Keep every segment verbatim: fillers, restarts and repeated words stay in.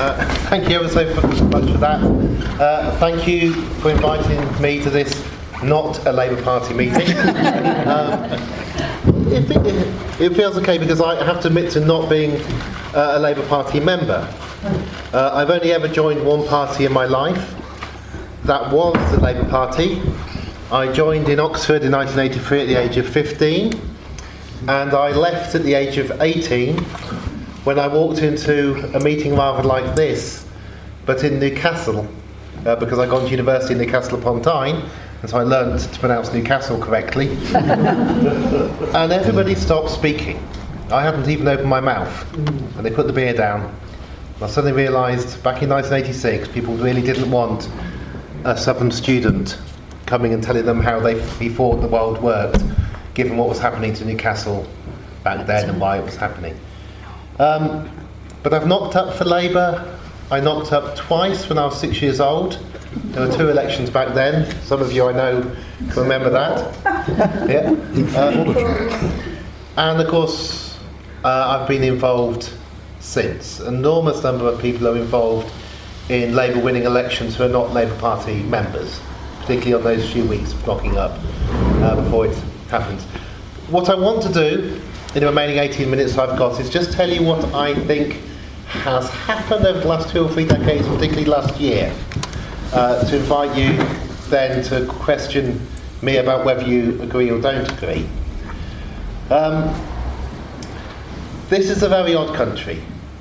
Uh, thank you ever so much for that. Uh, thank you for inviting me to this not a Labour Party meeting. um, it, it, it feels okay because I have to admit to not being uh, a Labour Party member. Uh, I've only ever joined one party in my life. That was the Labour Party. I joined in Oxford in nineteen eighty-three at the age of fifteen, and I left at the age of eighteen when I walked into a meeting rather like this, but in Newcastle, uh, because I'd gone to university in Newcastle upon Tyne, and so I learned to pronounce Newcastle correctly. And everybody stopped speaking. I hadn't even opened my mouth, and they put the beer down. I suddenly realised back in nineteen eighty-six people really didn't want a Southern student coming and telling them how they he thought the world worked, given what was happening to Newcastle back then and why it was happening. Um, but I've knocked up for Labour. I knocked up twice when I was six years old. There were two elections back then. Some of you I know remember that. Yeah. Um, and of course, uh, I've been involved since. An enormous number of people are involved in Labour winning elections who are not Labour Party members, particularly on those few weeks of knocking up uh, before it happens. What I want to do in the remaining eighteen minutes I've got is just tell you what I think has happened over the last two or three decades, particularly last year, uh, to invite you then to question me about whether you agree or don't agree. Um, this is a very odd country.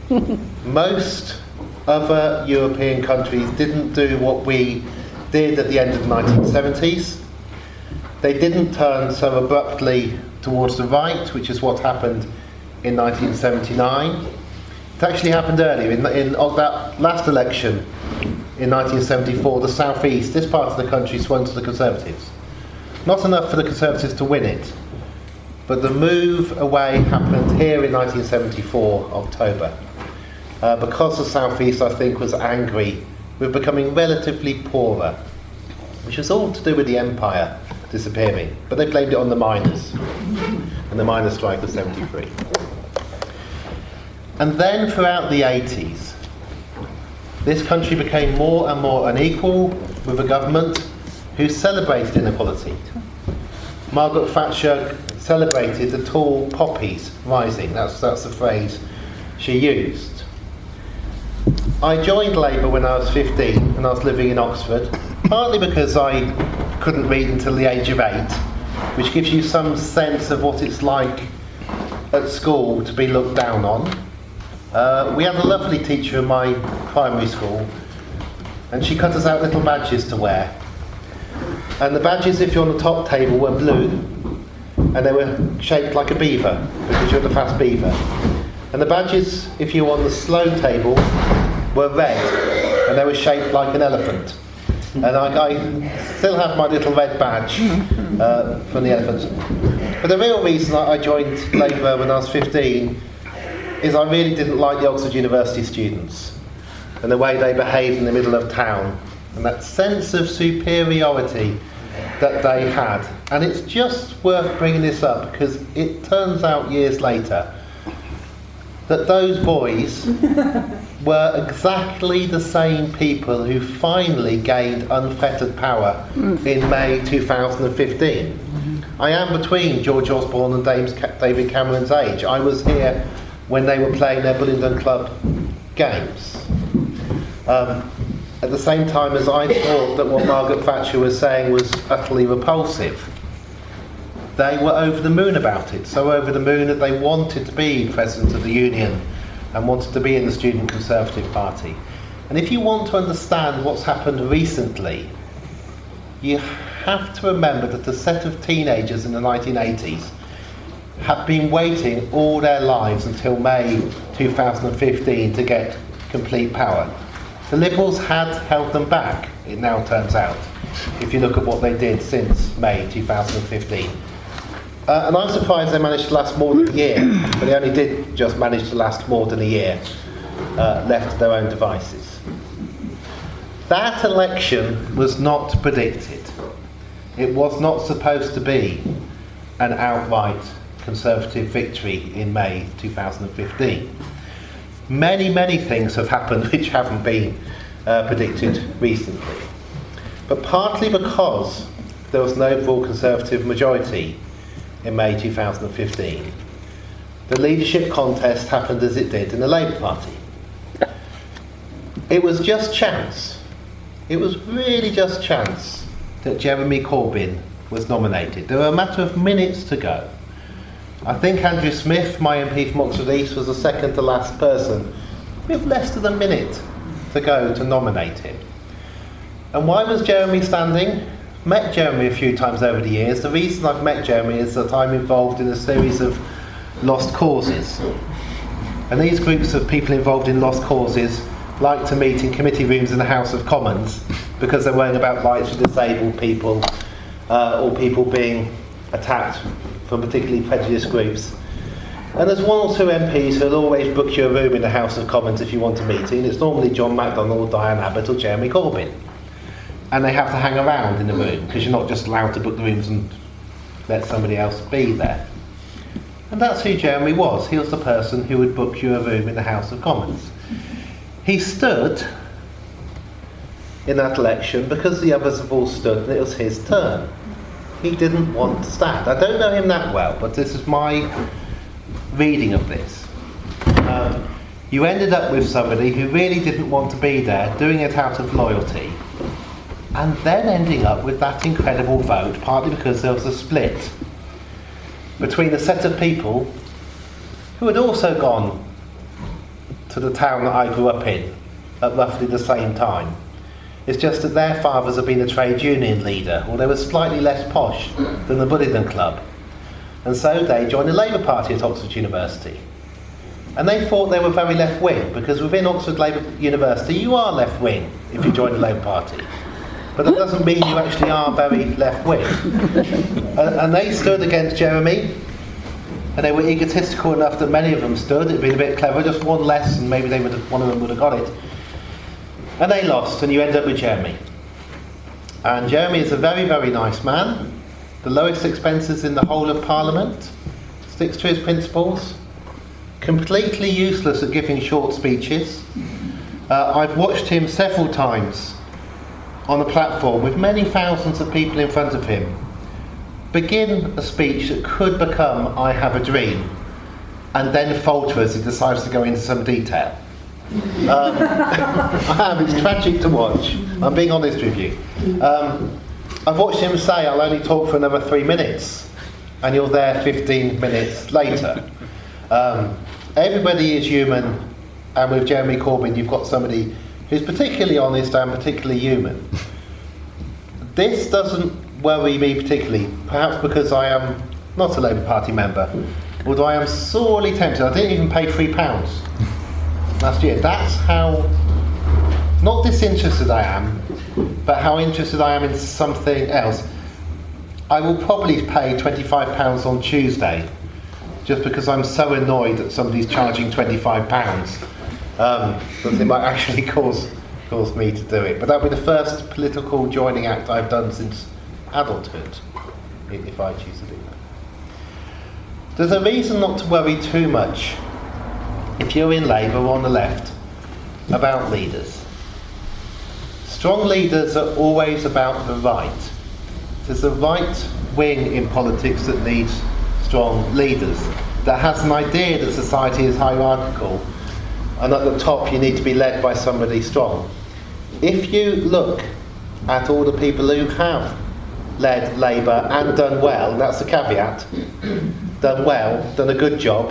Most other European countries didn't do what we did at the end of the nineteen seventies. They didn't turn so abruptly towards the right, which is what happened in nineteen seventy-nine. It actually happened earlier. In, in that last election in nineteen seventy-four, the South East, this part of the country, swung to the Conservatives. Not enough for the Conservatives to win it, but the move away happened here in nineteen seventy-four, October. Uh, because the South East, I think, was angry with becoming relatively poorer, which was all to do with the empire disappearing, but they blamed it on the miners and the miners' strike of seventy-three. And then throughout the eighties, this country became more and more unequal with a government who celebrated inequality. Margaret Thatcher celebrated the tall poppies rising. That's, that's the phrase she used. I joined Labour when I was fifteen and I was living in Oxford, partly because I couldn't read until the age of eight, which gives you some sense of what it's like at school to be looked down on. Uh, we had a lovely teacher in my primary school, and she cut us out little badges to wear. And the badges, if you're on the top table, were blue, and they were shaped like a beaver, because you're the fast beaver. And the badges, if you were on the slow table, were red, and they were shaped like an elephant. And I, I still have my little red badge uh, from the elephants. But the real reason I joined Labour when I was fifteen is I really didn't like the Oxford University students and the way they behaved in the middle of town and that sense of superiority that they had. And it's just worth bringing this up because it turns out years later that those boys were exactly the same people who finally gained unfettered power in May two thousand fifteen. Mm-hmm. I am between George Osborne and David Cameron's age. I was here when they were playing their Bullingdon Club games. Um, at the same time as I thought that what Margaret Thatcher was saying was utterly repulsive, they were over the moon about it, so over the moon that they wanted to be President of the Union and wanted to be in the Student Conservative Party. And if you want to understand what's happened recently, you have to remember that a set of teenagers in the nineteen eighties have been waiting all their lives until May two thousand fifteen to get complete power. The Liberals had held them back, it now turns out, if you look at what they did since May two thousand fifteen. Uh, and I'm surprised they managed to last more than a year, but they only did just manage to last more than a year, uh, left to their own devices. That election was not predicted. It was not supposed to be an outright Conservative victory in May two thousand fifteen. many, many things have happened which haven't been uh, predicted recently. But partly because there was no full Conservative majority in May two thousand fifteen, the leadership contest happened as it did in the Labour Party. It was just chance. It was really just chance that Jeremy Corbyn was nominated. There were a matter of minutes to go. I think Andrew Smith, my M P from Oxford East, was the second to last person with less than a minute to go to nominate him. And why was Jeremy standing? Met Jeremy a few times over the years. The reason I've met Jeremy is that I'm involved in a series of lost causes. And these groups of people involved in lost causes like to meet in committee rooms in the House of Commons because they're worrying about rights for disabled people uh, or people being attacked from particularly prejudiced groups. And there's one or two M Ps who'll always book you a room in the House of Commons if you want a meeting. It's normally John McDonnell, Diane Abbott or Jeremy Corbyn. And they have to hang around in the room because you're not just allowed to book the rooms and let somebody else be there. And that's who Jeremy was. He was the person who would book you a room in the House of Commons. He stood in that election because the others have all stood and it was his turn. He didn't want to stand. I don't know him that well, but this is my reading of this. Um, you ended up with somebody who really didn't want to be there, doing it out of loyalty, and then ending up with that incredible vote, partly because there was a split between a set of people who had also gone to the town that I grew up in at roughly the same time. It's just that their fathers had been a trade union leader, or they were slightly less posh than the Bullingdon Club. And so they joined the Labour Party at Oxford University. And they thought they were very left-wing, because within Oxford Labour University you are left-wing if you join the Labour Party. But that doesn't mean you actually are very left-wing. and, and they stood against Jeremy, and they were egotistical enough that many of them stood. It'd been a bit clever, just one less, and maybe they would have, one of them would have got it. And they lost, and you end up with Jeremy. And Jeremy is a very, very nice man. The lowest expenses in the whole of Parliament. Sticks to his principles. Completely useless at giving short speeches. Uh, I've watched him several times on a platform with many thousands of people in front of him begin a speech that could become I have a dream, and then falter as he decides to go into some detail. Um, I am, it's tragic to watch. I'm being honest with you. Um, I've watched him say I'll only talk for another three minutes, and you're there fifteen minutes later. Um, everybody is human, and with Jeremy Corbyn you've got somebody who's particularly honest and particularly human. This doesn't worry me particularly, perhaps because I am not a Labour Party member, although I am sorely tempted. I didn't even pay three pounds last year. That's how, not disinterested I am, but how interested I am in something else. I will probably pay twenty-five pounds on Tuesday, just because I'm so annoyed that somebody's charging twenty-five pounds. Um, that it might actually cause cause me to do it. But that'll be the first political joining act I've done since adulthood, if I choose to do that. There's a reason not to worry too much, if you're in Labour or on the left, about leaders. Strong leaders are always about the right. There's a right wing in politics that needs strong leaders, that has an idea that society is hierarchical, and at the top you need to be led by somebody strong. If you look at all the people who have led Labour and done well, and that's the caveat, done well, done a good job,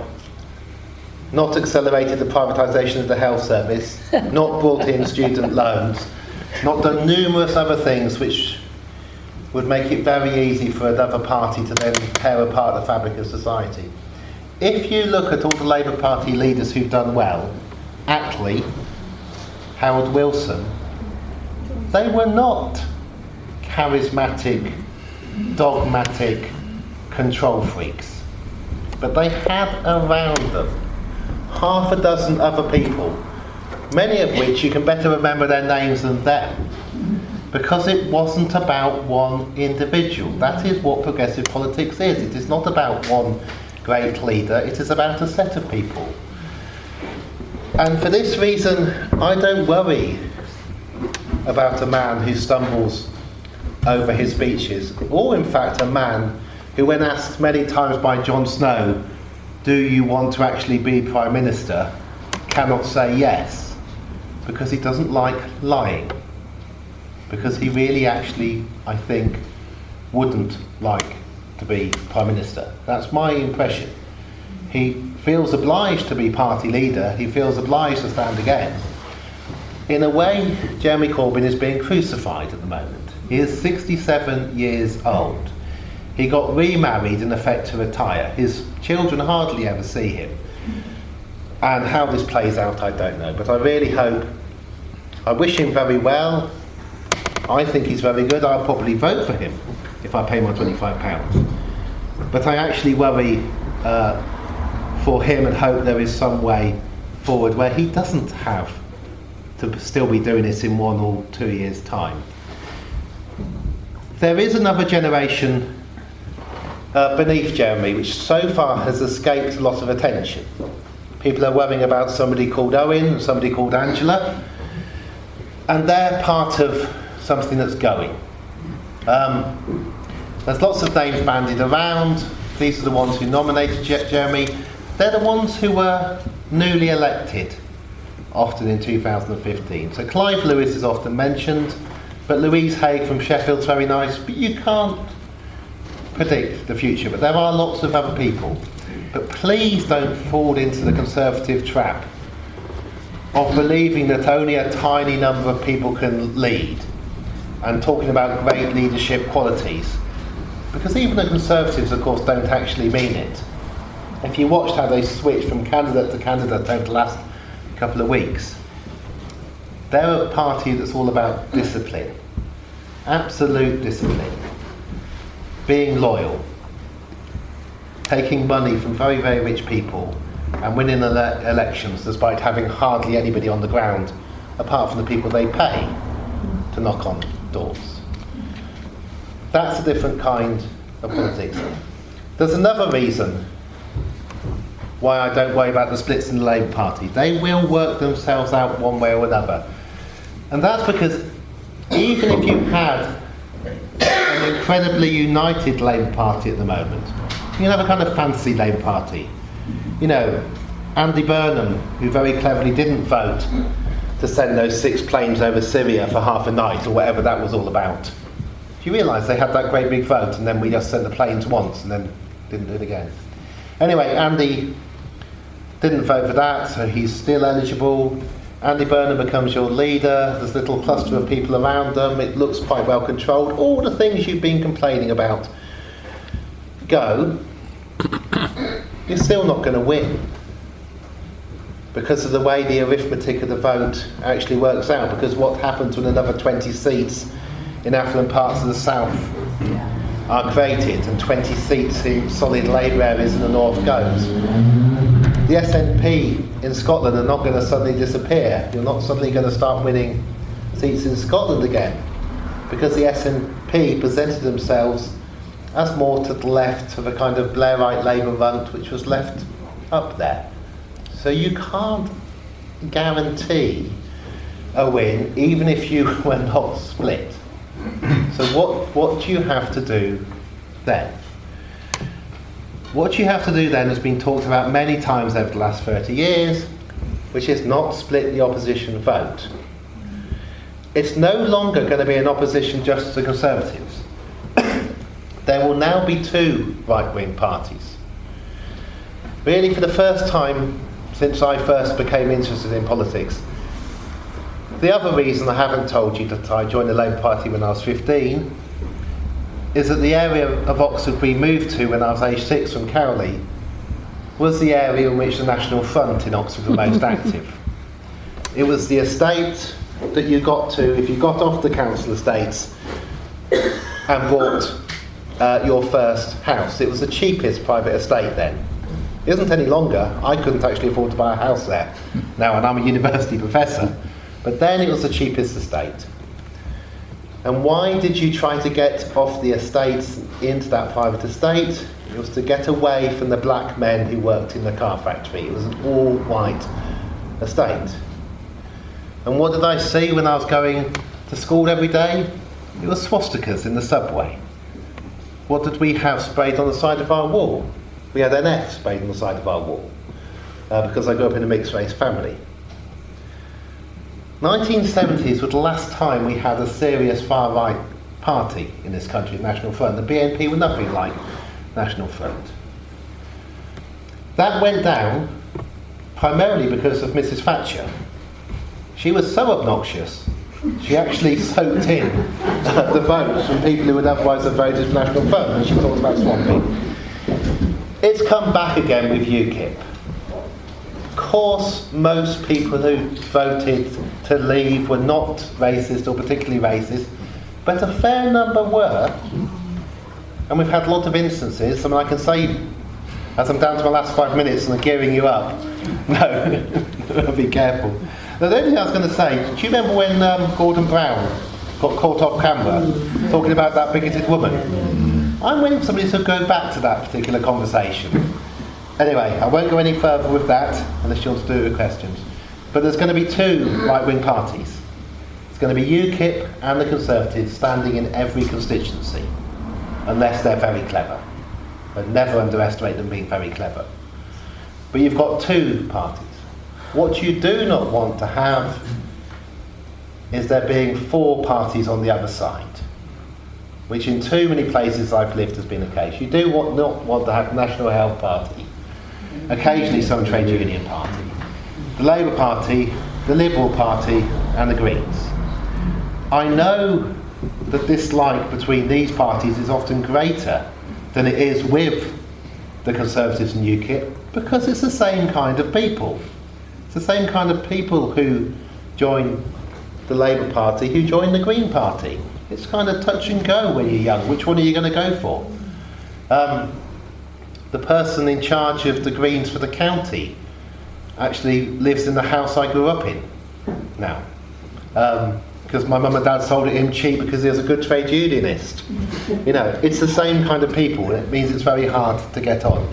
not accelerated the privatisation of the health service, not brought in student loans, not done numerous other things which would make it very easy for another party to then tear apart the fabric of society. If you look at all the Labour Party leaders who've done well, Attlee, Howard Wilson, they were not charismatic, dogmatic control freaks, but they had around them half a dozen other people, many of which you can better remember their names than them, because it wasn't about one individual. That is what progressive politics is. It is not about one great leader, it is about a set of people. And for this reason, I don't worry about a man who stumbles over his speeches, or in fact a man who, when asked many times by Jon Snow, do you want to actually be Prime Minister, cannot say yes, because he doesn't like lying. Because he really actually, I think, wouldn't like to be Prime Minister. That's my impression. He feels obliged to be party leader, he feels obliged to stand again. In a way, Jeremy Corbyn is being crucified at the moment. He is sixty-seven years old. He got remarried in effect to retire. His children hardly ever see him. And how this plays out, I don't know. But I really hope, I wish him very well. I think he's very good. I'll probably vote for him if I pay my twenty-five pounds. But I actually worry uh, for him and hope there is some way forward where he doesn't have to still be doing this in one or two years' time. There is another generation uh, beneath Jeremy which so far has escaped a lot of attention. People are worrying about somebody called Owen and somebody called Angela, and they're part of something that's going. Um, there's lots of names bandied around. These are the ones who nominated Je- Jeremy. They're the ones who were newly elected, often in two thousand fifteen. So Clive Lewis is often mentioned, but Louise Haigh from Sheffield's very nice, but you can't predict the future. But there are lots of other people. But please don't fall into the Conservative trap of believing that only a tiny number of people can lead and talking about great leadership qualities. Because even the Conservatives, of course, don't actually mean it. If you watched how they switched from candidate to candidate over the last couple of weeks, they're a party that's all about discipline. Absolute discipline. Being loyal. Taking money from very, very rich people and winning ele- elections despite having hardly anybody on the ground apart from the people they pay to knock on doors. That's a different kind of politics. There's another reason why I don't worry about the splits in the Labour Party. They will work themselves out one way or another. And that's because even if you had an incredibly united Labour Party at the moment, you can have a kind of fancy Labour Party. You know, Andy Burnham, who very cleverly didn't vote to send those six planes over Syria for half a night or whatever that was all about. Do you realise they had that great big vote and then we just sent the planes once and then didn't do it again? Anyway, Andy didn't vote for that, so he's still eligible. Andy Burnham becomes your leader. There's a little cluster of people around them. It looks quite well controlled. All the things you've been complaining about go. You're still not going to win because of the way the arithmetic of the vote actually works out, because what happens when another twenty seats in affluent parts of the south are created and twenty seats in solid Labour areas in the north goes. The S N P in Scotland are not going to suddenly disappear. You're not suddenly going to start winning seats in Scotland again, because the S N P presented themselves as more to the left of a kind of Blairite Labour runt which was left up there. So you can't guarantee a win even if you were not split. So what, what do you have to do then? What you have to do then has been talked about many times over the last thirty years, which is not split the opposition vote. It's no longer going to be an opposition just to the Conservatives. There will now be two right-wing parties. Really, for the first time since I first became interested in politics. The other reason I haven't told you that I joined the Labour Party when I was fifteen is that the area of Oxford we moved to when I was aged six from Cowley was the area in which the National Front in Oxford were most active. It was the estate that you got to if you got off the council estates and bought uh, your first house. It was the cheapest private estate then. It isn't any longer. I couldn't actually afford to buy a house there now, and I'm a university professor. But then it was the cheapest estate. And why did you try to get off the estates into that private estate? It was to get away from the black men who worked in the car factory. It was an all-white estate. And what did I see when I was going to school every day? It was swastikas in the subway. What did we have sprayed on the side of our wall? We had N F sprayed on the side of our wall, uh, because I grew up in a mixed race family. nineteen seventies was the last time we had a serious far-right party in this country, National Front. The B N P were nothing like National Front. That went down primarily because of Missus Thatcher. She was so obnoxious, she actually soaked in uh, the votes from people who would otherwise have voted for National Front, and she talked about swamping. It's come back again with UKIP. Of course, most people who voted to leave were not racist or particularly racist, but a fair number were. And we've had a lot of instances. I mean, I can say, as I'm down to my last five minutes and I'm gearing you up, no, be careful. Now, the only thing I was going to say, do you remember when um, Gordon Brown got caught off camera talking about that bigoted woman? I'm waiting for somebody to go back to that particular conversation. Anyway, I won't go any further with that unless you want to do it with questions. But there's going to be two right-wing parties. It's going to be UKIP and the Conservatives standing in every constituency, unless they're very clever. But never underestimate them being very clever. But you've got two parties. What you do not want to have is there being four parties on the other side, which in too many places I've lived has been the case. You do want, not want to have National Health Party, occasionally some trade union party, the Labour Party, the Liberal Party and the Greens. I know the dislike between these parties is often greater than it is with the Conservatives and UKIP, because it's the same kind of people. It's the same kind of people who join the Labour Party, who join the Green Party. It's kind of touch and go when you're young. Which one are you going to go for? Um, the person in charge of the Greens for the county actually lives in the house I grew up in now. Um, because my mum and dad sold it him cheap because he was a good trade unionist. You know, it's the same kind of people, and it means it's very hard to get on.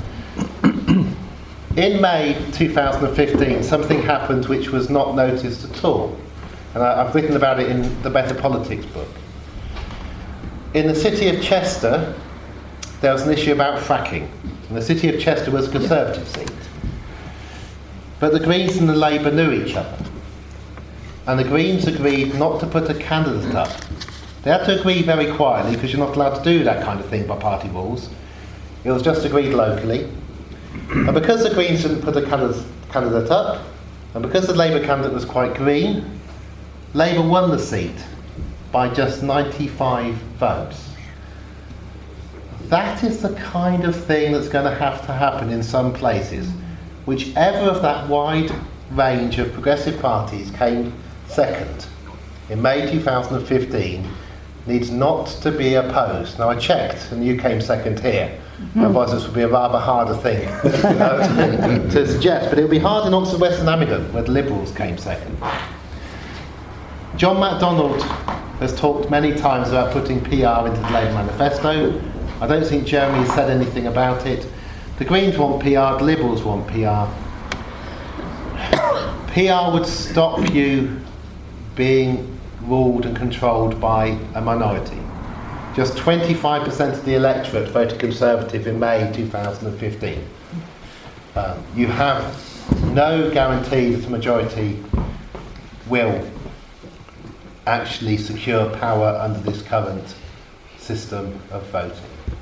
In May two thousand fifteen, something happened which was not noticed at all. And I, I've written about it in the Better Politics book. In the city of Chester, there was an issue about fracking. And the city of Chester was a Conservative seat. But the Greens and the Labour knew each other. And the Greens agreed not to put a candidate up. They had to agree very quietly, because you're not allowed to do that kind of thing by party rules. It was just agreed locally. And because the Greens didn't put a candidate up, and because the Labour candidate was quite green, Labour won the seat by just ninety-five votes. That is the kind of thing that's going to have to happen in some places. Whichever of that wide range of progressive parties came second in May two thousand fifteen needs not to be opposed. Now I checked and you came second here. Mm-hmm. Otherwise this would be a rather harder thing you know, to, to suggest. But it would be hard in Oxford West and Abingdon where the Liberals came second. John MacDonald has talked many times about putting P R into the Labour manifesto. I don't think Jeremy has said anything about it. The Greens want P R, the Liberals want P R. P R would stop you being ruled and controlled by a minority. Just twenty-five percent of the electorate voted Conservative in May two thousand fifteen. Um, you have no guarantee that a majority will actually secure power under this current system of voting.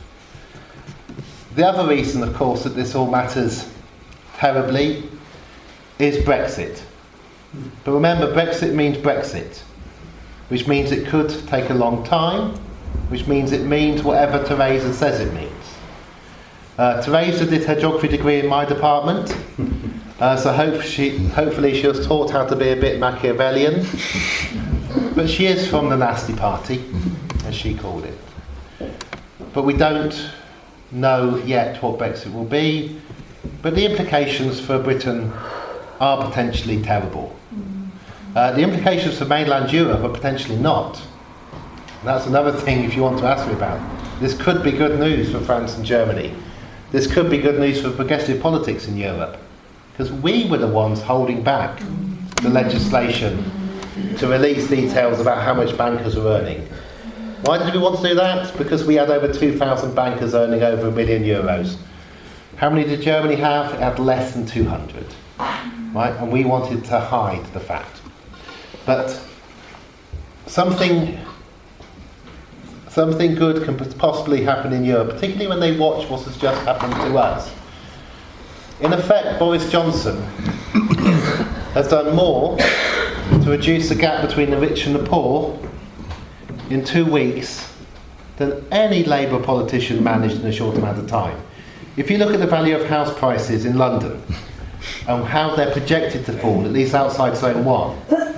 The other reason, of course, that this all matters terribly is Brexit. But remember, Brexit means Brexit, which means it could take a long time, which means it means whatever Teresa says it means. Uh, Teresa did her geography degree in my department, uh, so hope she, hopefully she was taught how to be a bit Machiavellian. But she is from the nasty party, as she called it. But we don't know yet what Brexit will be, but the implications for Britain are potentially terrible. Uh, the implications for mainland Europe are potentially not. And that's another thing if you want to ask me about. This could be good news for France and Germany. This could be good news for progressive politics in Europe. because we were the ones holding back the legislation to release details about how much bankers were earning. Why did we want to do that? Because we had over two thousand bankers earning over a million euros. How many did Germany have? It had less than two hundred. Right? And we wanted to hide the fact. But something, something good can possibly happen in Europe, particularly when they watch what has just happened to us. In effect, Boris Johnson has done more to reduce the gap between the rich and the poor in two weeks than any Labour politician managed in a short amount of time. If you look at the value of house prices in London and how they're projected to fall, at least outside Zone one,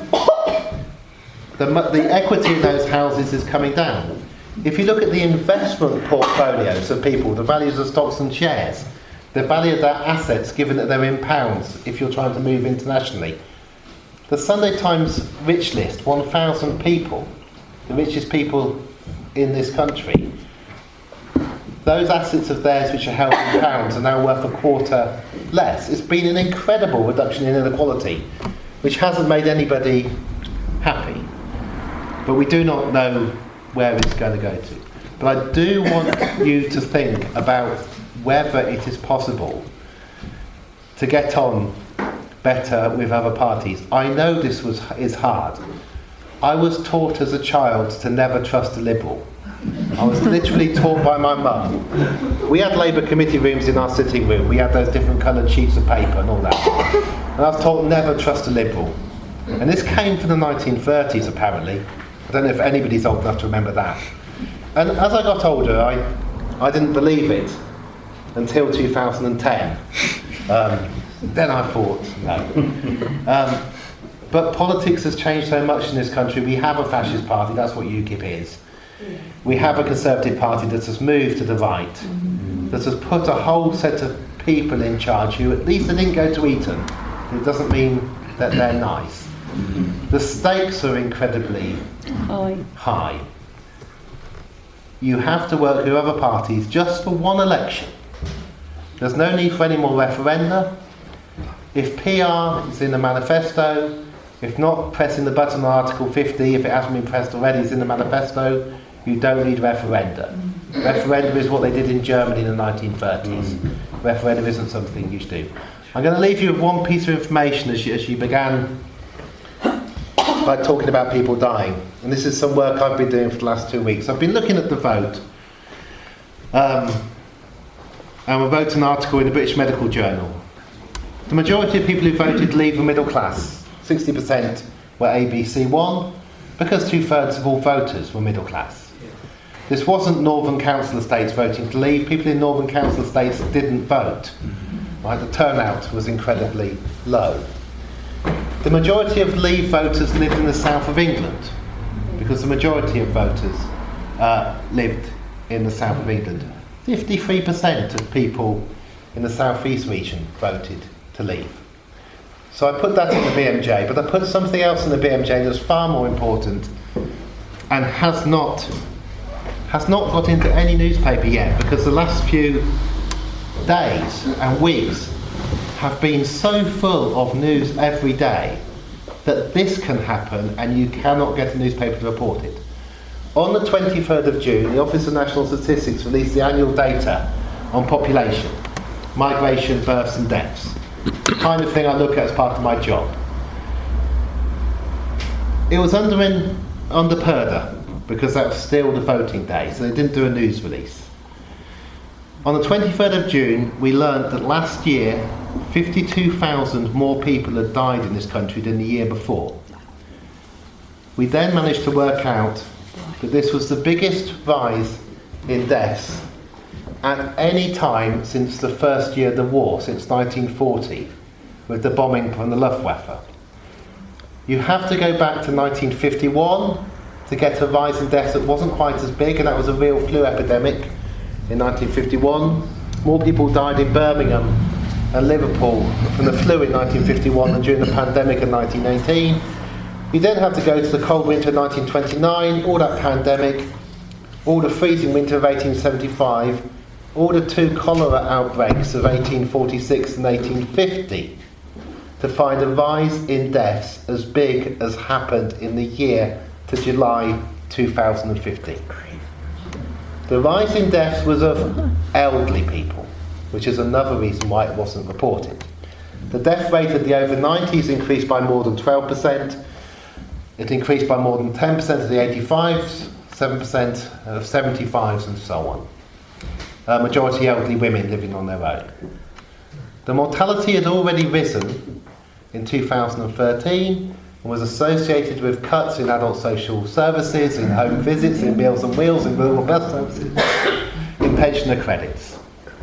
the, the equity in those houses is coming down. If you look at the investment portfolios of people, the values of stocks and shares, the value of their assets given that they're in pounds if you're trying to move internationally, the Sunday Times Rich List, one thousand people, the richest people in this country, those assets of theirs which are held in pounds are now worth a quarter less. It's been an incredible reduction in inequality, which hasn't made anybody happy. But we do not know where it's going to go to. But I do want you to think about whether it is possible to get on better with other parties. I know this was is hard. I was taught as a child to never trust a Liberal. I was literally taught by my mum. We had Labour committee rooms in our sitting room. We had those different coloured sheets of paper and all that. And I was told never trust a Liberal. And this came from the nineteen thirties, apparently. I don't know if anybody's old enough to remember that. And as I got older, I, I didn't believe it until two thousand ten. Um, then I thought, no. Um, but politics has changed so much in this country. We have a fascist party, that's what UKIP is. We have a Conservative Party that has moved to the right, that has put a whole set of people in charge who at least they didn't go to Eton. It doesn't mean that they're nice. The stakes are incredibly high. high. You have to work with other parties just for one election. There's no need for any more referenda. If P R is in the manifesto, if not pressing the button on Article fifty, if it hasn't been pressed already, it's in the manifesto, you don't need referenda. Referendum is what they did in Germany in the nineteen thirties. Referendum isn't something you should do. I'm going to leave you with one piece of information as you, as you began by talking about people dying. And this is some work I've been doing for the last two weeks. I've been looking at the vote. Um, and we wrote an article in the British Medical Journal. The majority of people who voted leave were middle class. sixty percent were A B C one, because two-thirds of all voters were middle class. This wasn't Northern Council estates voting to leave. People in Northern Council estates didn't vote. Right? The turnout was incredibly low. The majority of Leave voters lived in the south of England, because the majority of voters uh, lived in the south of England. fifty-three percent of people in the southeast region voted to leave. So I put that in the B M J, but I put something else in the B M J that's far more important and has not has not got into any newspaper yet, because the last few days and weeks have been so full of news every day that this can happen and you cannot get a newspaper to report it. On the twenty-third of June, the Office of National Statistics released the annual data on population, migration, births and deaths. The kind of thing I look at as part of my job. It was under in, under Purdah, because that was still the voting day, so they didn't do a news release. On the twenty-third of June, we learnt that last year, fifty-two thousand more people had died in this country than the year before. We then managed to work out that this was the biggest rise in deaths at any time since the first year of the war, since nineteen forty, with the bombing from the Luftwaffe. You have to go back to nineteen fifty-one to get a rise in deaths that wasn't quite as big, and that was a real flu epidemic in nineteen fifty-one. More people died in Birmingham and Liverpool from the flu in nineteen fifty-one than during the pandemic in nineteen eighteen. You then have to go to the cold winter of nineteen twenty-nine, all that pandemic, all the freezing winter of eighteen seventy-five, ordered two cholera outbreaks of eighteen forty-six and eighteen fifty to find a rise in deaths as big as happened in the year to July two thousand fifteen. The rise in deaths was of elderly people, which is another reason why it wasn't reported. The death rate of the over nineties increased by more than twelve percent. It increased by more than ten percent of the eighty-fives, seven percent of seventy-fives, and so on. A majority elderly women living on their own. The mortality had already risen in two thousand thirteen and was associated with cuts in adult social services, in home visits, in Meals on Wheels, in rural bus services, in pensioner credits.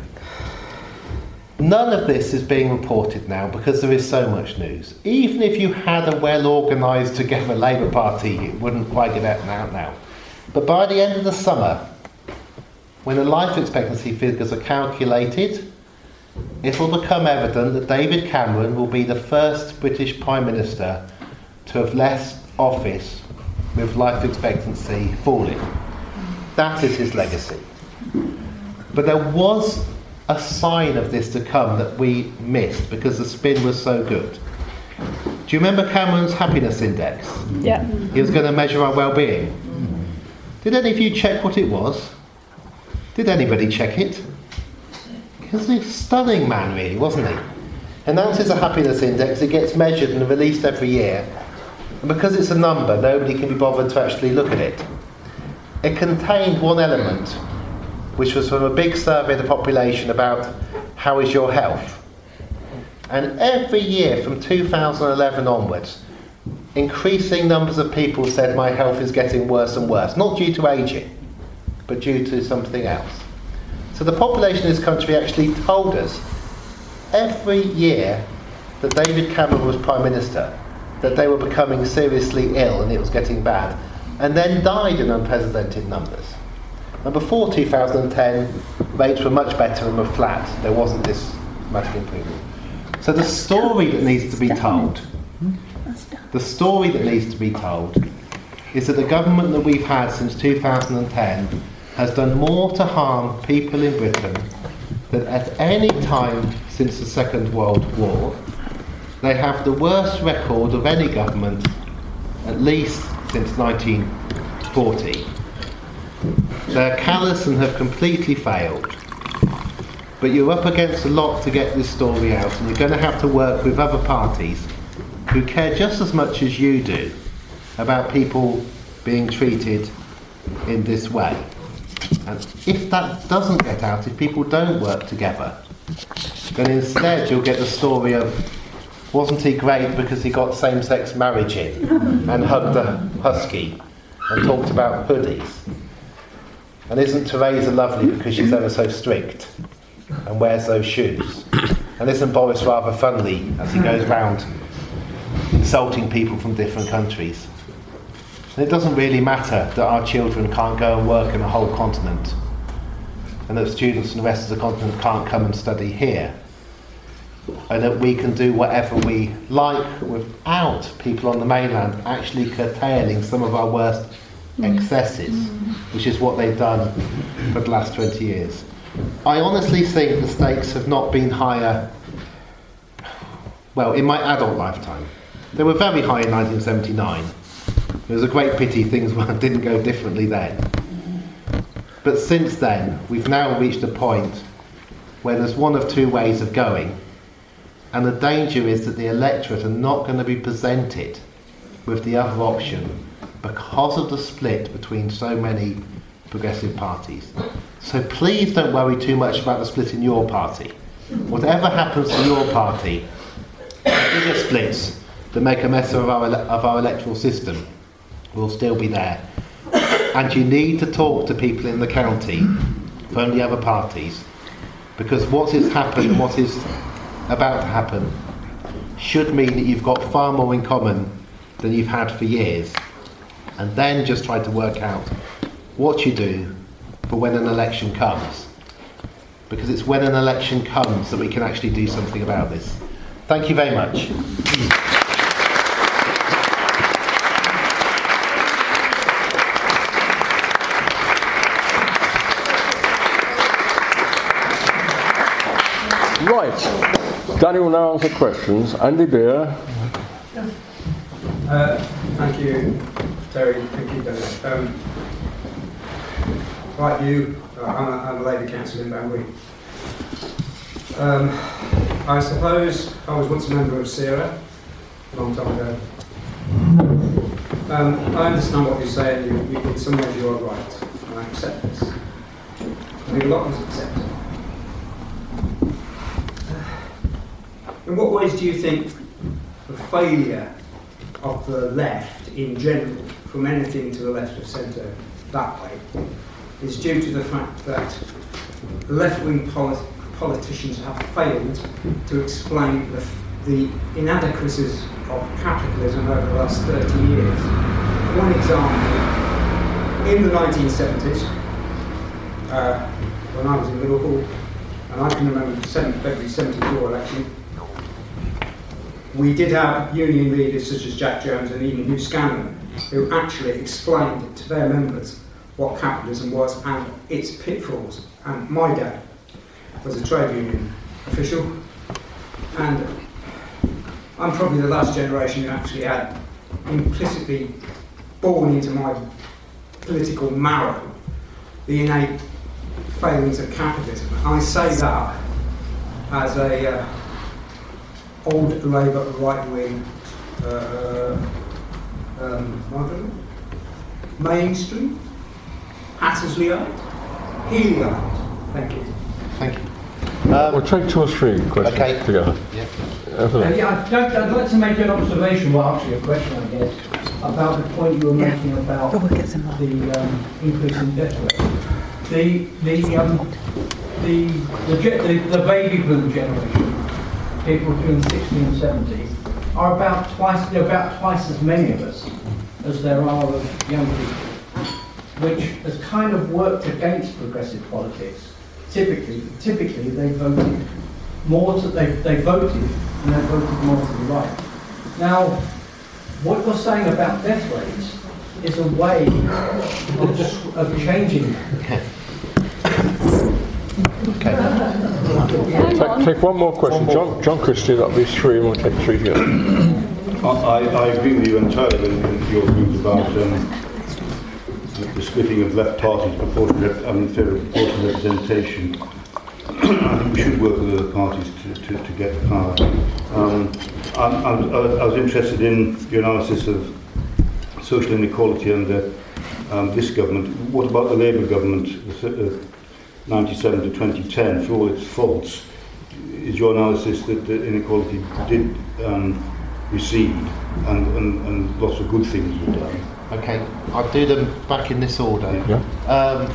None of this is being reported now because there is so much news. Even if you had a well-organised together Labour Party, it wouldn't quite get out now. But by the end of the summer, when the life expectancy figures are calculated, it will become evident that David Cameron will be the first British Prime Minister to have left office with life expectancy falling. That is his legacy. But there was a sign of this to come that we missed because the spin was so good. Do you remember Cameron's happiness index? Yeah. He was going to measure our well-being. Did any of you check what it was? Did anybody check it? He was a stunning man, really, wasn't he? Announces a happiness index. It gets measured and released every year. And because it's a number, nobody can be bothered to actually look at it. It contained one element, which was from a big survey of the population about how is your health. And every year from two thousand eleven onwards, increasing numbers of people said my health is getting worse and worse, not due to ageing, but due to something else. So the population of this country actually told us every year that David Cameron was Prime Minister that they were becoming seriously ill and it was getting bad, and then died in unprecedented numbers. And before two thousand ten, rates were much better and were flat. There wasn't this dramatic improvement. So the story that needs to be told, the story that needs to be told, is that the government that we've had since two thousand ten has done more to harm people in Britain than at any time since the Second World War. They have the worst record of any government, at least since nineteen forty. They're callous and have completely failed. But you're up against a lot to get this story out, and you're going to have to work with other parties who care just as much as you do about people being treated in this way. And if that doesn't get out, if people don't work together, then instead you'll get the story of, wasn't he great because he got same-sex marriage in and hugged a husky and talked about hoodies? And isn't Theresa lovely because she's ever so strict and wears those shoes? And isn't Boris rather funny as he goes round insulting people from different countries? And it doesn't really matter that our children can't go and work in a whole continent and that students from the rest of the continent can't come and study here, and that we can do whatever we like without people on the mainland actually curtailing some of our worst excesses, which is what they've done for the last twenty years. I honestly think the stakes have not been higher, well, in my adult lifetime. They were very high in nineteen seventy-nine. It was a great pity things didn't go differently then. But since then, we've now reached a point where there's one of two ways of going, and the danger is that the electorate are not going to be presented with the other option because of the split between so many progressive parties. So please don't worry too much about the split in your party. Whatever happens to your party, bigger splits that make a mess of our, of our electoral system will still be there. And you need to talk to people in the county from the other parties, because what has happened and what is about to happen should mean that you've got far more in common than you've had for years. And then just try to work out what you do for when an election comes. Because it's when an election comes that we can actually do something about this. Thank you very much. Right. Danny will now answer questions. Andy Beer. Uh, thank you, Terry. Thank you, Dennis. Um, like you, uh, I'm, a, I'm a Labour councillor in Banbury. Um, I suppose I was once a member of SERA, a long time ago. Um, I understand what you're saying. You, you, in some ways, you are right, and I accept this. I think a lot of us accept it. In what ways do you think the failure of the left in general, from anything to the left of centre that way, is due to the fact that the left-wing polit- politicians have failed to explain the, the inadequacies of capitalism over the last thirty years? One example, in the nineteen seventies, uh, when I was in Liverpool, and I can remember the seventh of February seventy-four election, we did have union leaders such as Jack Jones and even Hugh Scanlon who actually explained to their members what capitalism was and its pitfalls. And my dad was a trade union official, and I'm probably the last generation who actually had implicitly born into my political marrow the innate failings of capitalism. I say that as a uh, old Labour right-wing uh, um, mainstream, Hattersleyite, Healyite. Thank you. Thank you. Um, we'll take two or three questions okay. together. Yeah. Uh, yeah, I'd, I'd like to make an observation, well actually a question I guess, about the point you were yeah. making about the um, increase in death rate. The, the, um, the, the, the, the baby boom generation, people between sixty and seventy, are about twice, there are about twice as many of us as there are of young people, which has kind of worked against progressive politics. Typically, typically they voted more to, they, they voted and they voted more to the right. Now, what you're saying about death rates is a way of, just, of changing that. Okay. Take, take one more question. One more. John, John Christie, that'll be three, and we'll take three together. I, I agree with you entirely in your views about um, the, the splitting of left parties, proportional, I mean, in favour of proportional representation. I think we should work with other parties to, to, to get power. Um, I'm, I'm, I was interested in your analysis of social inequality under um, this government. What about the Labour government, uh, ninety-seven to twenty ten, for all its faults? Is your analysis that the inequality did um, recede and, and, and lots of good things were done? Okay, I'll do them back in this order. Yeah. Um,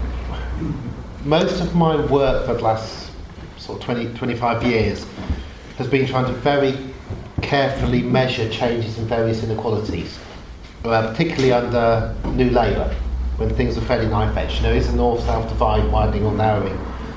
most of my work for the last sort of twenty, twenty-five years has been trying to very carefully measure changes in various inequalities, uh, particularly under New Labour, when things are fairly knife-edged. There is a north-south divide widening or narrowing.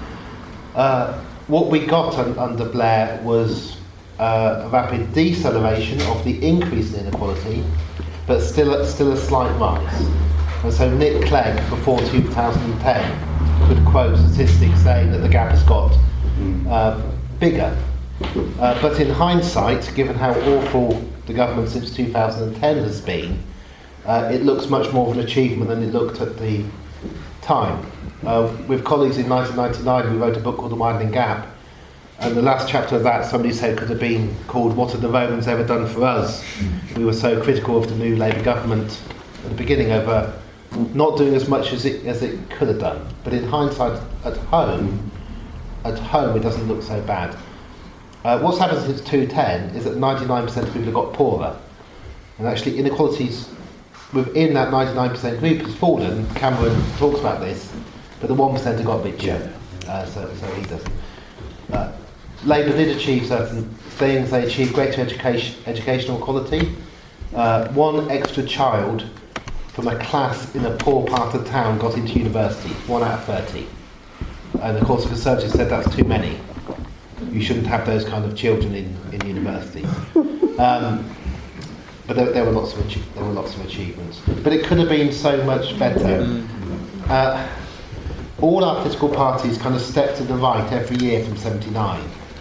Uh, what we got un- under Blair was uh, a rapid deceleration of the increase in inequality, but still a, still a slight rise. And so Nick Clegg, before two thousand ten, could quote statistics saying that the gap has got uh, bigger. Uh, but in hindsight, given how awful the government since two thousand ten has been, uh, it looks much more of an achievement than it looked at the time. Uh, with colleagues in nineteen ninety-nine, we wrote a book called The Widening Gap, and the last chapter of that, somebody said, could have been called What Have the Romans Ever Done for Us? We were so critical of the new Labour government at the beginning over not doing as much as it as it could have done. But in hindsight, at home, at home it doesn't look so bad. Uh, what's happened since two ten is that ninety-nine percent of people have got poorer, and actually inequalities within that ninety-nine percent group has fallen. Cameron talks about this, but the one percent have got richer, uh, so, so he doesn't. Uh, Labour did achieve certain things. They achieved greater education, educational quality. Uh, one extra child from a class in a poor part of town got into university, one out of thirty. And of course the Conservatives said that's too many. You shouldn't have those kind of children in, in university. Um, but there, there were lots of achi- there were lots of achievements. But it could have been so much better. Uh, all our political parties kind of stepped to the right every year from seventy-nine.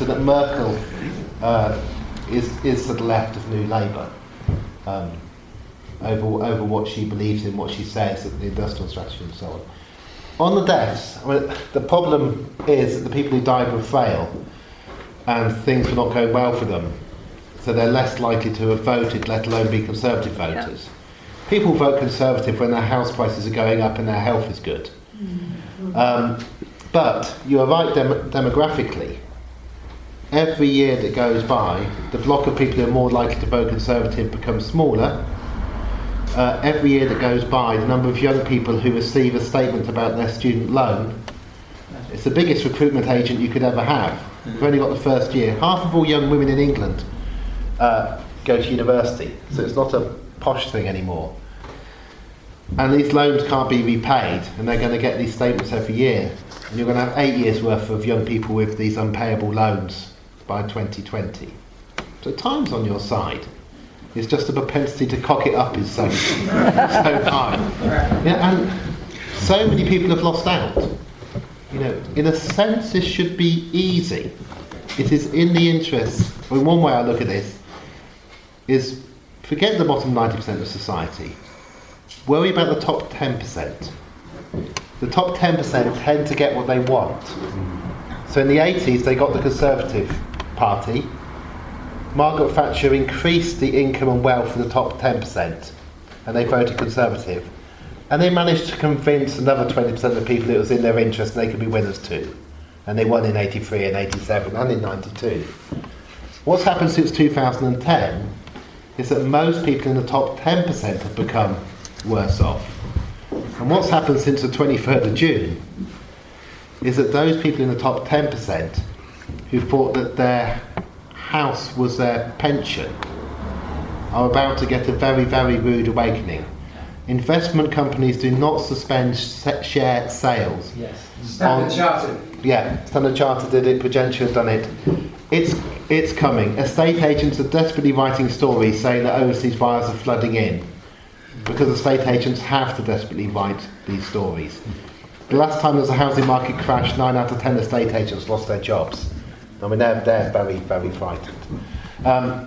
so that Merkel uh, is, is to the left of New Labour um, over, over what she believes in, what she says, the industrial strategy and so on. On the deaths, I mean, the problem is that the people who died were frail and things were not going well for them, so they're less likely to have voted, let alone be Conservative voters. Yeah. People vote Conservative when their house prices are going up and their health is good. Mm-hmm. Um, but you are right dem- demographically. Every year that goes by, the block of people who are more likely to vote Conservative becomes smaller. Uh, every year that goes by, the number of young people who receive a statement about their student loan, it's the biggest recruitment agent you could ever have. We've only got the first year. Half of all young women in England uh, go to university, so it's not a posh thing anymore. And these loans can't be repaid, and they're going to get these statements every year. And you're going to have eight years worth of young people with these unpayable loans by twenty twenty. So time's on your side. It's just a propensity to cock it up is so, so high. Yeah, and so many people have lost out. You know, in a sense, this should be easy. It is in the interest. I mean, one way I look at this is forget the bottom ninety percent of society. Worry about the top ten percent. The top ten percent tend to get what they want. So in the eighties, they got the Conservative Party. Margaret Thatcher increased the income and wealth of the top ten percent, and they voted Conservative. And they managed to convince another twenty percent of the people it was in their interest and they could be winners too. And they won in eighty-three and eighty-seven and in ninety-two. What's happened since two thousand ten is that most people in the top ten percent have become worse off. And what's happened since the twenty-third of June is that those people in the top ten percent who thought that their house was their pension are about to get a very, very rude awakening. Investment companies do not suspend share sales. Yes. Standard Chartered. Yeah, Standard Chartered did it, Prudential has done it. It's it's coming. Estate agents are desperately writing stories saying that overseas buyers are flooding in because estate agents have to desperately write these stories. The last time there was a housing market crash, nine out of ten estate agents lost their jobs. I mean, they're, they're very, very frightened. Um,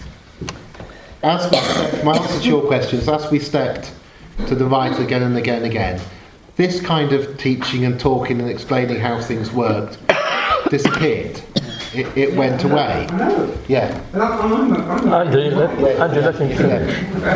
as we stepped, my answer to your question is, as we stepped to the right again and again and again, this kind of teaching and talking and explaining how things worked disappeared. It, it yeah, went away. I know. Yeah. I'm, I'm, I'm, I'm Andy, let, Andy, let him finish.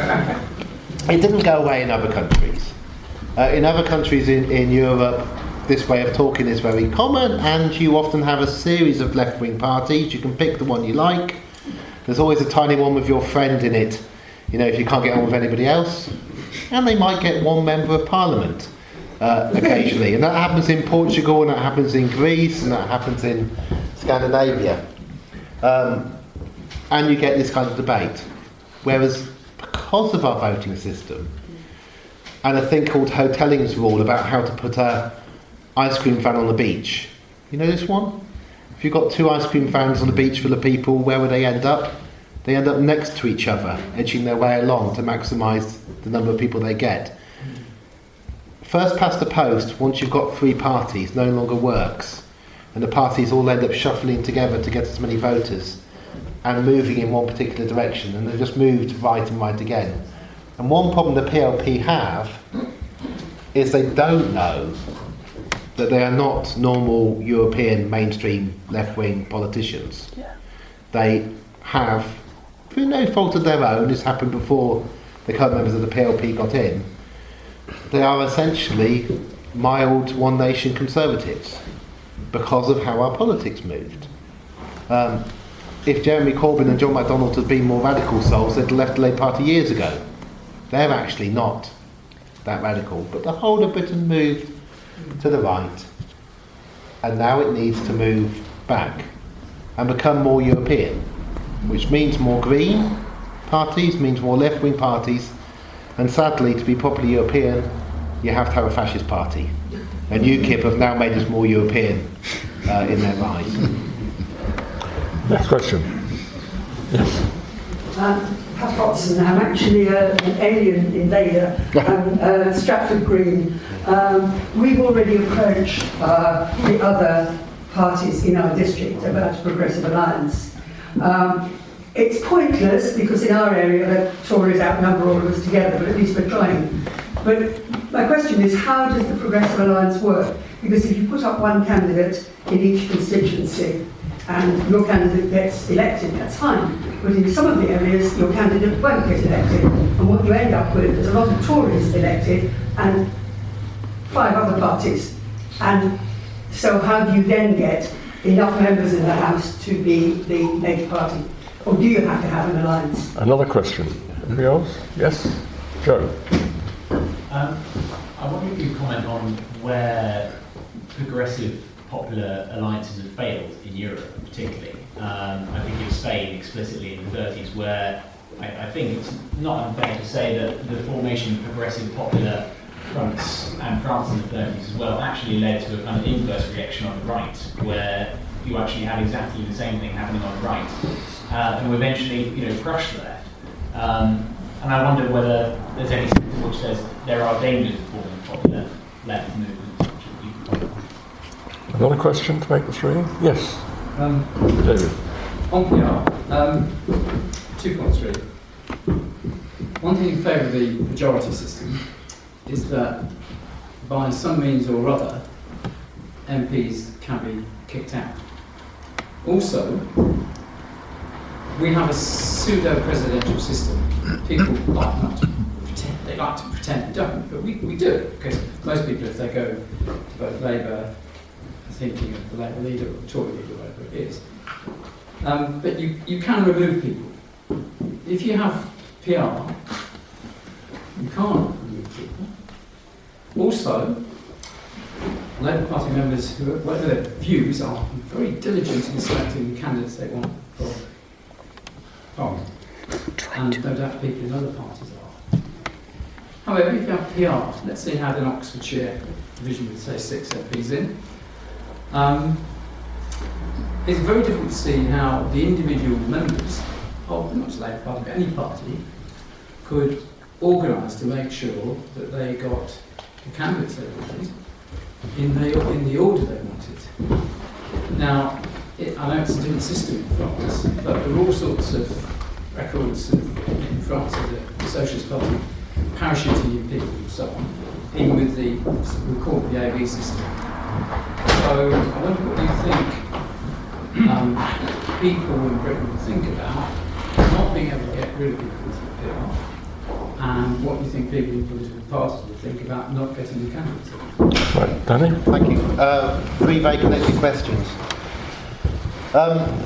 It didn't go away in other countries. Uh, in other countries in, in Europe, this way of talking is very common, and you often have a series of left-wing parties. You can pick the one you like. There's always a tiny one with your friend in it, you know, if you can't get on with anybody else. And they might get one member of parliament uh, occasionally. And that happens in Portugal, and that happens in Greece, and that happens in Scandinavia. Um, and you get this kind of debate. Whereas because of our voting system, and a thing called Hotelling's rule about how to put a ice cream van on the beach. You know this one? If you've got two ice cream vans on the beach full of people, where would they end up? They end up next to each other, edging their way along to maximise the number of people they get. First past the post, once you've got three parties, no longer works. And the parties all end up shuffling together to get as many voters and moving in one particular direction, and they've just moved right and right again. And one problem the P L P have is they don't know that they are not normal European mainstream left-wing politicians. Yeah. They have, through no fault of their own, this happened before the current members of the P L P got in, they are essentially mild one-nation conservatives because of how our politics moved. Um, if Jeremy Corbyn and John McDonnell had been more radical souls, they'd have left the Labour Party years ago. They're actually not that radical, but the whole of Britain moved to the right, and now it needs to move back and become more European, which means more Green parties, means more left-wing parties, and sadly, to be properly European, you have to have a fascist party. And UKIP have now made us more European uh, in their eyes. Next question. Yes. Um, Pat Watson, I'm actually a, an alien invader, um, uh, Stratford Green. Um, we've already approached uh, the other parties in our district about a Progressive Alliance. Um, it's pointless because in our area the Tories outnumber all of us together, but at least we're trying. But my question is, how does the Progressive Alliance work? Because if you put up one candidate in each constituency and your candidate gets elected, that's fine. But in some of the areas, your candidate won't get elected. And what you end up with is a lot of Tories elected and five other parties. And so how do you then get enough members in the House to be the Labour Party? Or do you have to have an alliance? Another question. Anybody else? Yes? Joe? Um, I wonder if you could comment on where progressive popular alliances have failed in Europe, particularly. Um, I think of Spain explicitly in the thirties, where I, I think it's not unfair to say that the formation of progressive popular fronts and France in the thirties as well actually led to a kind of inverse reaction on the right, where you actually had exactly the same thing happening on the right, uh, and we eventually, you know, crushed the left. Um, and I wonder whether there's any sense in which there's, there are dangers of forming popular left movements. Another question to make the three? Yes. Um, David. on P R, um, two points really. One thing in favour of the majority system is that by some means or other, M Ps can be kicked out. Also, we have a pseudo-presidential system. People like not to pretend, they like to pretend they don't, but we, we do it, because most people, if they go to vote Labour, are thinking of the Labour leader or the Tory leader, whatever it is. Um, but you, you can remove people. If you have P R, you can't remove people. Also, Labour Party members who, whatever their views, are very diligent in selecting the candidates they want for Parliament. And no doubt people in other parties are. However, if you have P R, let's say you had an Oxfordshire division with, say, six M Ps in, um, it's very difficult to see how the individual members of not just Labour Party, but any party, could organise to make sure that they got the candidates they wanted in the, in the order they wanted. Now, it, I know it's a different system in France, but there are all sorts of records of, in France of the Socialist Party parachuting in people and so on, even with the, we call it the A V system. So I wonder what you think um, people in Britain would think about not being able to get rid of people through P R, and what you think people in political parties would think about not getting the candidates. Right, Danny? Thank you. Uh, three very connected questions. Um,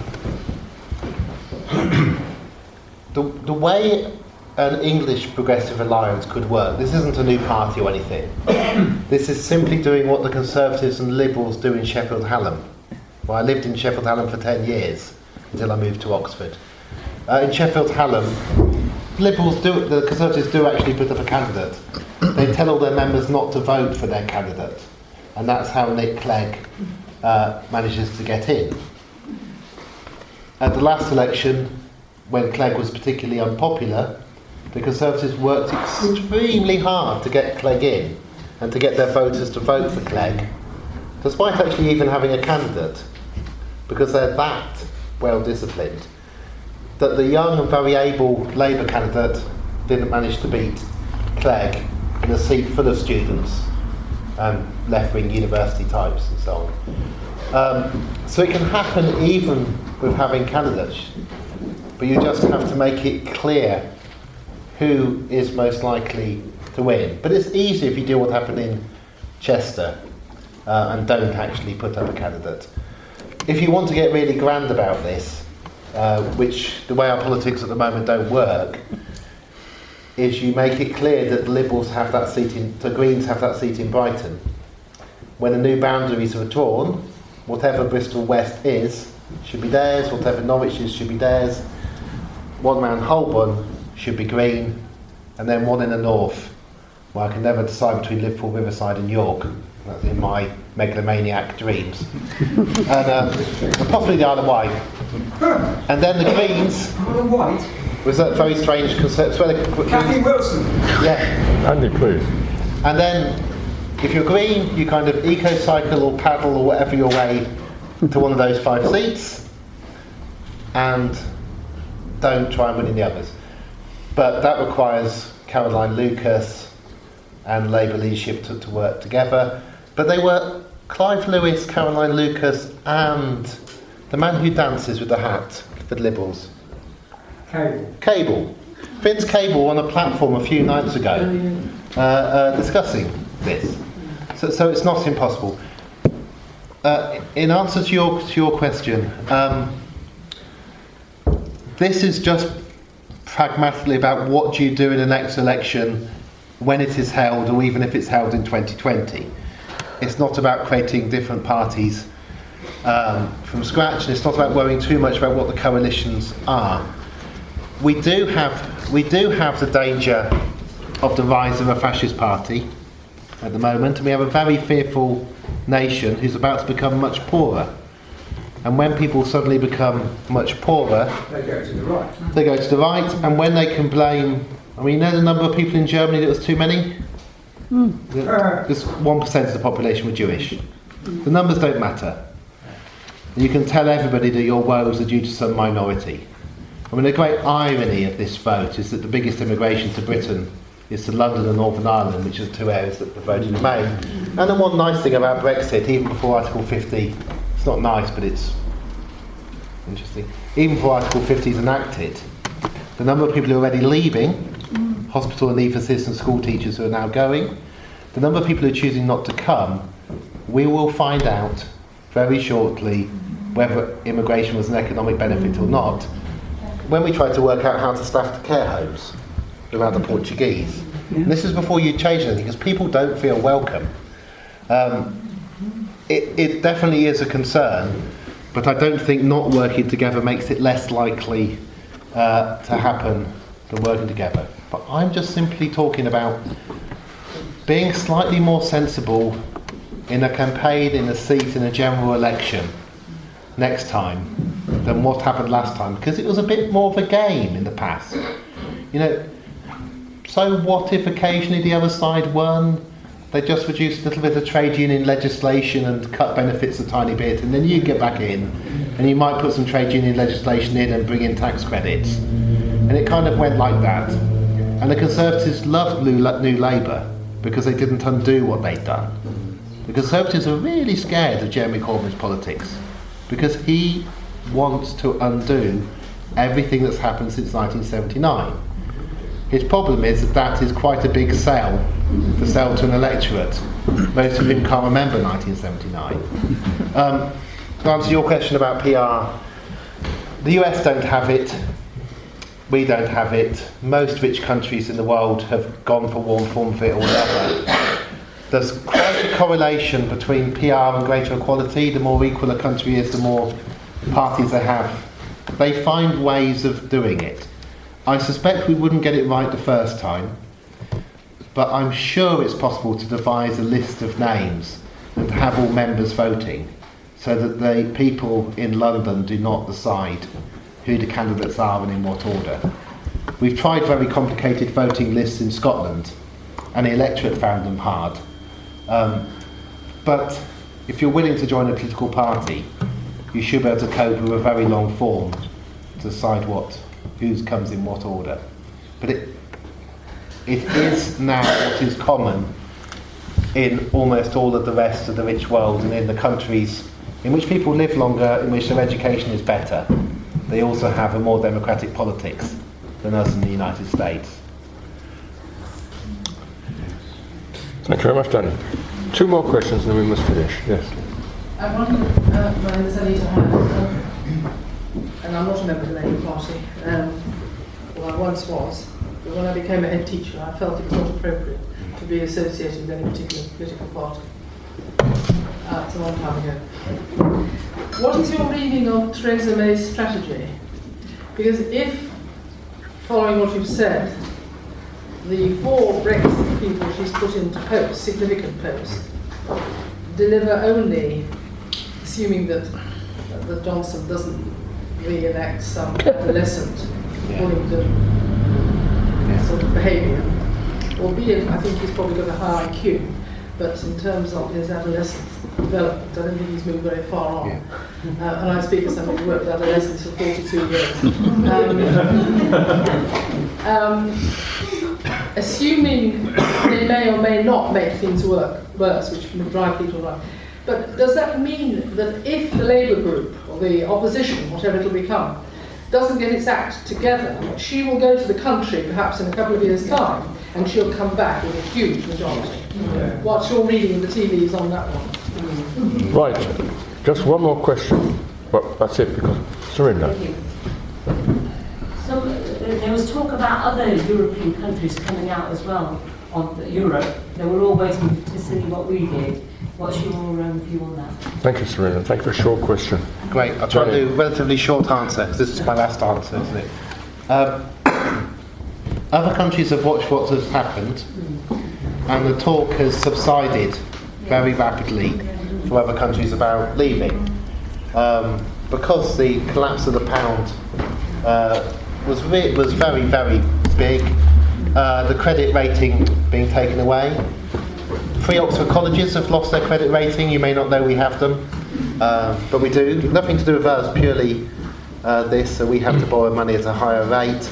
the, the way an English progressive alliance could work, this isn't a new party or anything. This is simply doing what the Conservatives and Liberals do in Sheffield Hallam. Well, I lived in Sheffield Hallam for ten years until I moved to Oxford. Uh, in Sheffield Hallam, Liberals do, the Conservatives do actually put up a candidate. They tell all their members not to vote for their candidate, and that's how Nick Clegg uh, manages to get in. At the last election, when Clegg was particularly unpopular, the Conservatives worked extremely hard to get Clegg in and to get their voters to vote for Clegg, despite actually even having a candidate, because they're that well disciplined, that the young and very able Labour candidate didn't manage to beat Clegg in a seat full of students and left-wing university types and so on. Um, so it can happen even with having candidates, but you just have to make it clear who is most likely to win. But it's easy if you do what happened in Chester uh, and don't actually put up a candidate. If you want to get really grand about this, uh, which the way our politics at the moment don't work, is you make it clear that the Liberals have that seat in, the Greens have that seat in Brighton. When the new boundaries are drawn, whatever Bristol West is should be theirs, whatever Norwich is should be theirs, one round Holborn should be Green, and then one in the north, where I can never decide between Liverpool, Riverside and York. That's in my megalomaniac dreams. and, um, and possibly the Isle of Wight. And then the Greens... Isle of Wight? Was that very strange concept? Cathy Wilson. Yeah. Andy, please. And then, if you're green, you kind of eco-cycle or paddle or whatever your way to one of those five seats and don't try and win in the others. But that requires Caroline Lucas and Labour leadership to, to work together. But they were Clive Lewis, Caroline Lucas, and the man who dances with the hat for the Liberals. Cable. Cable. Vince Cable on a platform a few nights ago uh, uh, discussing this. So, so it's not impossible. Uh, in answer to your, to your question, um, this is just pragmatically about what do you do in the next election when it is held, or even if it's held in twenty twenty. It's not about creating different parties um, from scratch, and it's not about worrying too much about what the coalitions are. We do have we do have the danger of the rise of a fascist party at the moment, and we have a very fearful nation who's about to become much poorer. And when people suddenly become much poorer, They go to the right. they go to the right, and when they can blame, I mean, you know the number of people in Germany that was too many? Uh, Just one percent of the population were Jewish. The numbers don't matter. You can tell everybody that your woes are due to some minority. I mean, the great irony of this vote is that the biggest immigration to Britain is to London and Northern Ireland, which are the two areas that the vote is made. And the one nice thing about Brexit, even before Article fifty, it's not nice, but it's interesting, even before Article fifty is enacted, the number of people who are already leaving, hospital and leave assistants, school teachers who are now going, the number of people who are choosing not to come, we will find out very shortly whether immigration was an economic benefit or not, when we try to work out how to staff the care homes around the Portuguese. And this is before you change anything, because people don't feel welcome. Um, it, it definitely is a concern, but I don't think not working together makes it less likely uh, to happen than working together. But I'm just simply talking about being slightly more sensible in a campaign, in a seat, in a general election next time than what happened last time, because it was a bit more of a game in the past. You know, so what if occasionally the other side won? They just reduced a little bit of trade union legislation and cut benefits a tiny bit, and then you get back in, and you might put some trade union legislation in and bring in tax credits. And it kind of went like that. And the Conservatives loved New Labour because they didn't undo what they'd done. The Conservatives are really scared of Jeremy Corbyn's politics because he wants to undo everything that's happened since nineteen seventy-nine. His problem is that that is quite a big sell to sell to an electorate. Most of them can't remember nineteen seventy-nine. Um, to answer your question about P R, the U S don't have it. We don't have it. Most rich countries in the world have gone for one form of it or another. There's quite a correlation between P R and greater equality. The more equal a country is, the more parties they have. They find ways of doing it. I suspect we wouldn't get it right the first time, but I'm sure it's possible to devise a list of names and to have all members voting so that the people in London do not decide who the candidates are and in what order. We've tried very complicated voting lists in Scotland, and the electorate found them hard. Um, but if you're willing to join a political party, you should be able to cope with a very long form to decide what, who comes in what order. But it, it is now what is common in almost all of the rest of the rich world and in the countries in which people live longer, in which their education is better. They also have a more democratic politics than us in the United States. Thank you very much, Danny. Two more questions and then we must finish. Yes. I wonder, uh, my name is Anita Hyde, um, and I'm not a member of the Labour Party. Um, well, I once was, but when I became a head teacher, I felt it was not appropriate to be associated with any particular political party. Uh, it's a long time ago. What is your reading of Theresa May's strategy? Because if, following what you've said, the four Brexit people she's put into post, significant posts, deliver only, assuming that, that Johnson doesn't re-elect some adolescent according to yeah. sort of behaviour, albeit I think he's probably got a high I Q, but in terms of his adolescent development, I don't think he's moved very far on. Yeah. Uh, and I speak as somebody who worked with adolescents for forty-two years. Um, um, assuming they may or may not make things work worse, which can drive people right. But does that mean that if the Labour group, or the opposition, whatever it will become, doesn't get its act together, she will go to the country perhaps in a couple of years' time, and she'll come back with a huge majority? Yeah. What's your reading of the T Vs on that one? Right. Just one more question. Well, that's it, because Surinder. So uh, there was talk about other European countries coming out as well on the Europe. They were all waiting to see what we did. What's your um, view on that? Thank you, Serena. Thank you for a short question. Great. I'll try to do a relatively short answer, because this is my last answer, isn't it? Um, other countries have watched what has happened, and the talk has subsided very rapidly for other countries about leaving. Um, because the collapse of the pound uh, was, re- was very, very big, uh, the credit rating being taken away. Three Oxford colleges have lost their credit rating. You may not know we have them, uh, but we do. Nothing to do with us, purely uh, this, so we have to borrow money at a higher rate.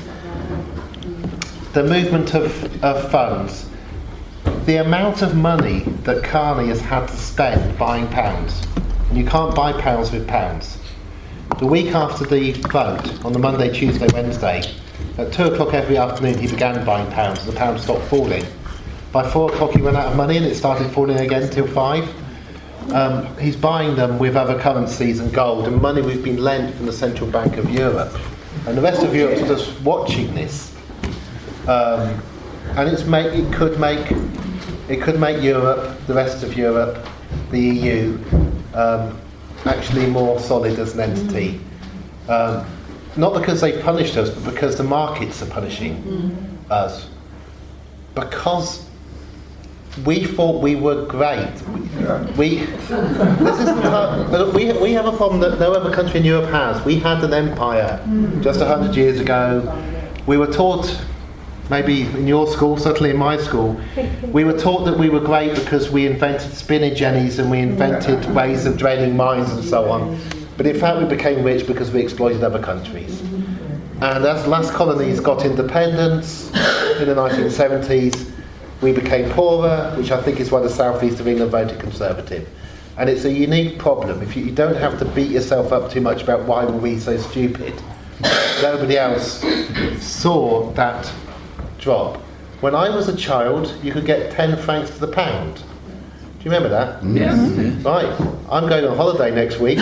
The movement of, of funds. The amount of money that Carney has had to spend buying pounds, and you can't buy pounds with pounds. The week after the vote, on the Monday, Tuesday, Wednesday, at two o'clock every afternoon he began buying pounds, and the pound stopped falling. By four o'clock he ran out of money and it started falling again till five. Um, he's buying them with other currencies and gold and money we've been lent from the Central Bank of Europe. And the rest of Europe's just watching this. Um, and it's make, it could make it could make Europe, the rest of Europe, the E U, um, actually more solid as an entity. Um, not because they've punished us, but because the markets are punishing us. Because we thought we were great. We, this isn't our, we, we have a problem that no other country in Europe has. We had an empire just a hundred years ago. We were taught, maybe in your school, certainly in my school, we were taught that we were great because we invented spinning jennies and we invented ways of draining mines and so on. But in fact we became rich because we exploited other countries. And as the last colonies got independence in the nineteen seventies, we became poorer, which I think is why the South East of England voted Conservative. And it's a unique problem. If you, you don't have to beat yourself up too much about why were we so stupid. Nobody else saw that drop. When I was a child, you could get ten francs to the pound. Do you remember that? Yes. Mm-hmm. Right. I'm going on holiday next week.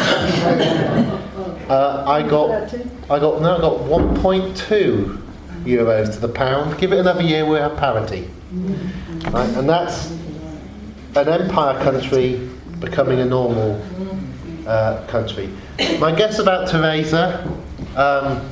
uh, I got, I got, no, I got one point two euros to the pound. Give it another year, we'll have parity. Right? And that's an empire country becoming a normal uh, country. My guess about Theresa, um,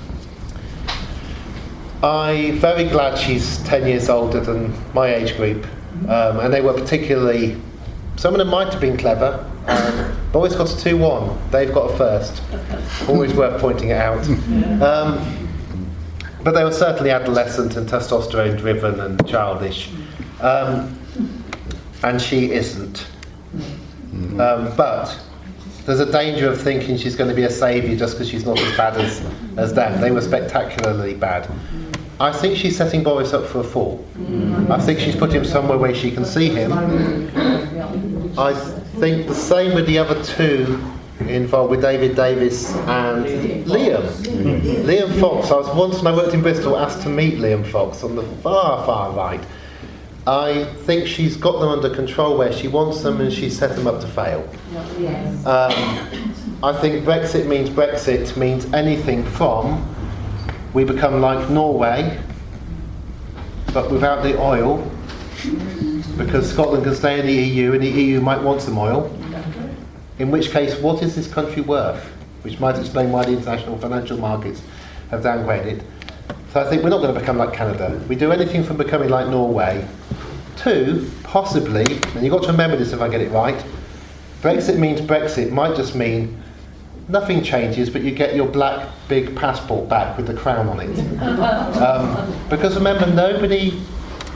I'm very glad she's ten years older than my age group, um, and they were particularly, some of them might have been clever. Um, Boris got a two one, they've got a first. Always worth pointing it out. Um, but they were certainly adolescent and testosterone driven and childish. Um, and she isn't. Um, but there's a danger of thinking she's going to be a saviour just because she's not as bad as, as them. They were spectacularly bad. I think she's setting Boris up for a fall. I think she's put him somewhere where she can see him. I think the same with the other two involved, with David Davis and Liam. Liam Fox. I was once, when I worked in Bristol, asked to meet Liam Fox on the far, far right. I think she's got them under control where she wants them and she's set them up to fail. Um, I think Brexit means Brexit means anything from we become like Norway, but without the oil, because Scotland can stay in the E U and the E U might want some oil. In which case, what is this country worth? Which might explain why the international financial markets have downgraded. So I think we're not going to become like Canada. We do anything from becoming like Norway to possibly, and you've got to remember this if I get it right, Brexit means Brexit might just mean nothing changes, but you get your black big passport back with the crown on it. Um, because remember, nobody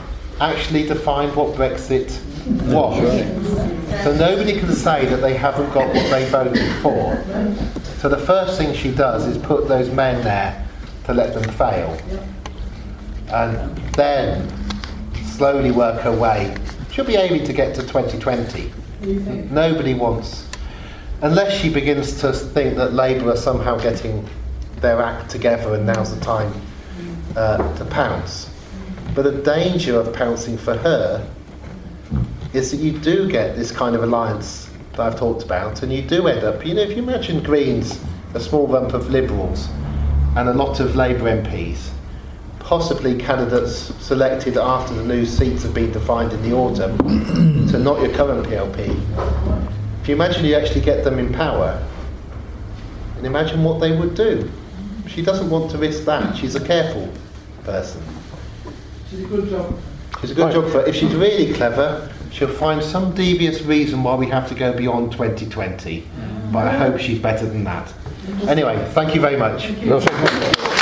actually defined what Brexit was. So nobody can say that they haven't got what they voted for. So the first thing she does is put those men there to let them fail. And then slowly work her way. She'll be aiming to get to twenty twenty. Nobody wants, unless she begins to think that Labour are somehow getting their act together and now's the time uh, to pounce. But the danger of pouncing for her is that you do get this kind of alliance that I've talked about, and you do end up, you know, if you imagine Greens, a small rump of Liberals, and a lot of Labour M Ps, possibly candidates selected after the new seats have been defined in the autumn, so not your current P L P. If you imagine you actually get them in power, and imagine what they would do. She doesn't want to risk that. She's a careful person. She's a good job. She's a good right. job for her. If she's really clever, she'll find some devious reason why we have to go beyond twenty twenty. But I hope she's better than that. Anyway, thank you very much. Thank you.